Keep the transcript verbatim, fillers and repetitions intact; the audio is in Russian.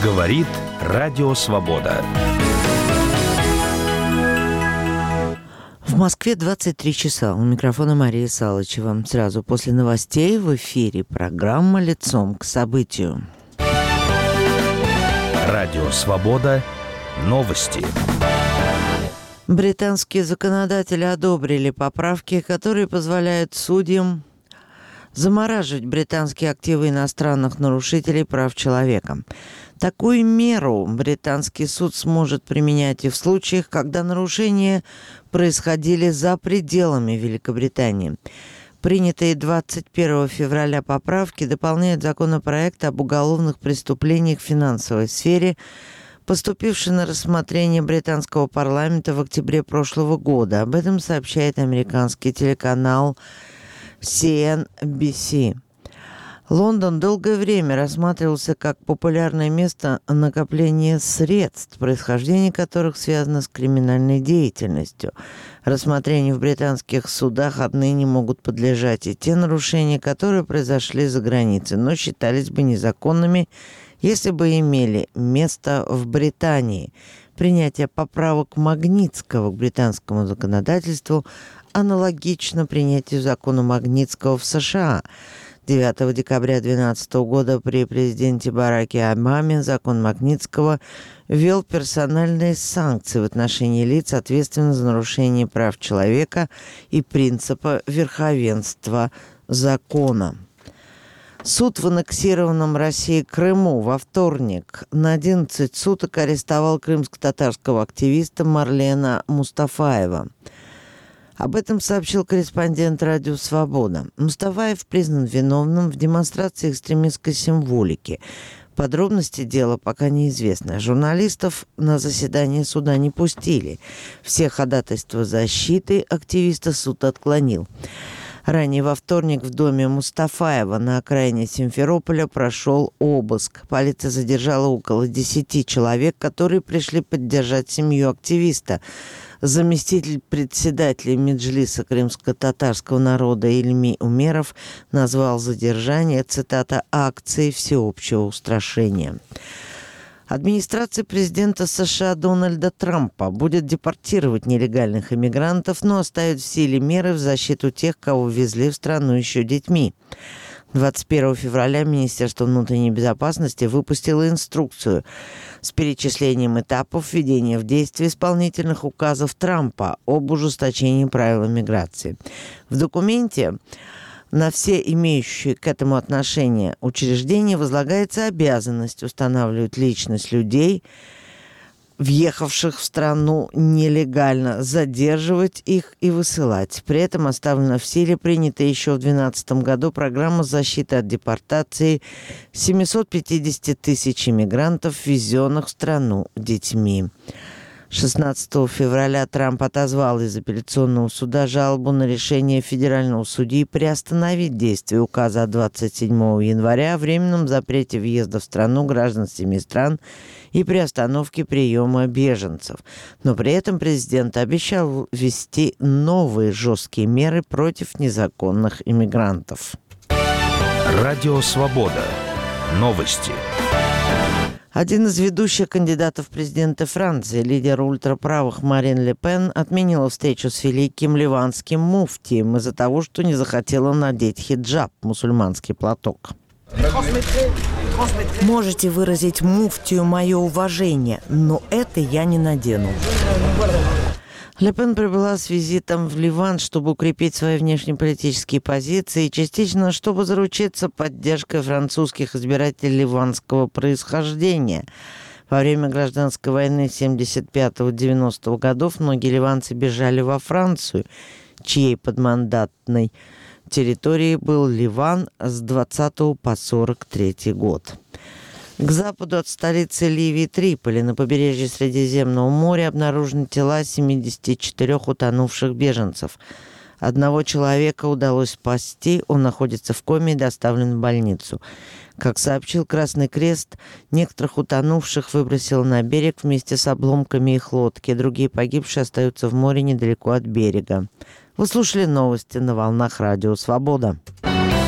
Говорит Радио Свобода. В Москве двадцать три часа. У микрофона Мария Салычева. Сразу после новостей в эфире программа «Лицом к событию». Радио Свобода. Новости. Британские законодатели одобрили поправки, которые позволяют судьям замораживать британские активы иностранных нарушителей прав человека. Такую меру британский суд сможет применять и в случаях, когда нарушения происходили за пределами Великобритании. Принятые двадцать первого февраля поправки дополняют законопроект об уголовных преступлениях в финансовой сфере, поступивший на рассмотрение британского парламента в октябре прошлого года. Об этом сообщает американский телеканал си эн би си. Лондон долгое время рассматривался как популярное место накопления средств, происхождение которых связано с криминальной деятельностью. Рассмотрению в британских судах отныне могут подлежать и те нарушения, которые произошли за границей, но считались бы незаконными, если бы имели место в Британии. Принятие поправок Магнитского к британскому законодательству аналогично принятию закона Магнитского в США. девятого декабря две тысячи двенадцатого года при президенте Бараке Обаме закон Магнитского ввел персональные санкции в отношении лиц, ответственных за нарушение прав человека и принципа верховенства закона. Суд в аннексированном Россией Крыму во вторник на одиннадцать суток арестовал крымско-татарского активиста Марлена Мустафаева. Об этом сообщил корреспондент «Радио Свобода». Мустафаев признан виновным в демонстрации экстремистской символики. Подробности дела пока неизвестны. Журналистов на заседание суда не пустили. Все ходатайства защиты активиста суд отклонил. Ранее во вторник в доме Мустафаева на окраине Симферополя прошел обыск. Полиция задержала около десяти человек, которые пришли поддержать семью активиста. Заместитель председателя Меджлиса крымско-татарского народа Ильми Умеров назвал задержание, цитата, «акцией всеобщего устрашения». Администрация президента США Дональда Трампа будет депортировать нелегальных иммигрантов, но оставит в силе меры в защиту тех, кого везли в страну еще детьми. двадцать первого февраля Министерство внутренней безопасности выпустило инструкцию с перечислением этапов введения в действие исполнительных указов Трампа об ужесточении правил миграции. В документе на все имеющие к этому отношение учреждения возлагается обязанность устанавливать личность людей, въехавших в страну нелегально, задерживать их и высылать. При этом оставлена в силе принятая еще в две тысячи двенадцатом году программа защиты от депортации семьсот пятьдесят тысяч иммигрантов, ввезенных в страну детьми. шестнадцатого февраля Трамп отозвал из апелляционного суда жалобу на решение федерального судьи приостановить действие указа от двадцать седьмого января о временном запрете въезда в страну граждан семи стран и приостановке приема беженцев. Но при этом президент обещал ввести новые жесткие меры против незаконных иммигрантов. Радио Свобода. Новости. Один из ведущих кандидатов в президенты Франции, лидер ультраправых Марин Ле Пен, отменила встречу с великим ливанским муфтием из-за того, что не захотела надеть хиджаб, мусульманский платок. Можете выразить муфтию мое уважение, но это я не надену. Ле Пен прибыла с визитом в Ливан, чтобы укрепить свои внешнеполитические позиции и частично, чтобы заручиться поддержкой французских избирателей ливанского происхождения. Во время гражданской войны семьдесят пятого - девяностого годов многие ливанцы бежали во Францию, чьей подмандатной территорией был Ливан с двадцатого по сорок третий год. К западу от столицы Ливии Триполи на побережье Средиземного моря обнаружены тела семидесяти четырёх утонувших беженцев. Одного человека удалось спасти, он находится в коме и доставлен в больницу. Как сообщил Красный Крест, некоторых утонувших выбросило на берег вместе с обломками их лодки. Другие погибшие остаются в море недалеко от берега. Вы слушали новости на волнах Радио Свобода.